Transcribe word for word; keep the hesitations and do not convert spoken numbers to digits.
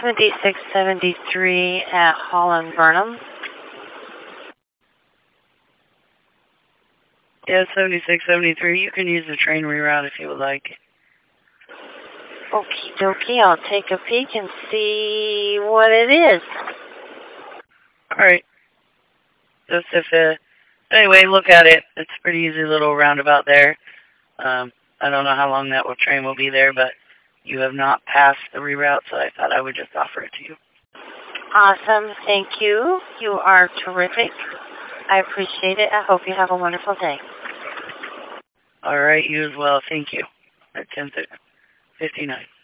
seventy-six seventy-three at Holland Burnham. Yeah, seventy-six seventy-three. You can use the train reroute if you would like. Okie dokie, I'll take a peek and see what it is. Alright. Just if, uh, anyway, look at it. It's a pretty easy little roundabout there. Um, I don't know how long that will, train will be there, but you have not passed the reroute, so I thought I would just offer it to you. Awesome. Thank you. You are terrific. I appreciate it. I hope you have a wonderful day. All right, you as well. Thank you. At ten fifty-nine.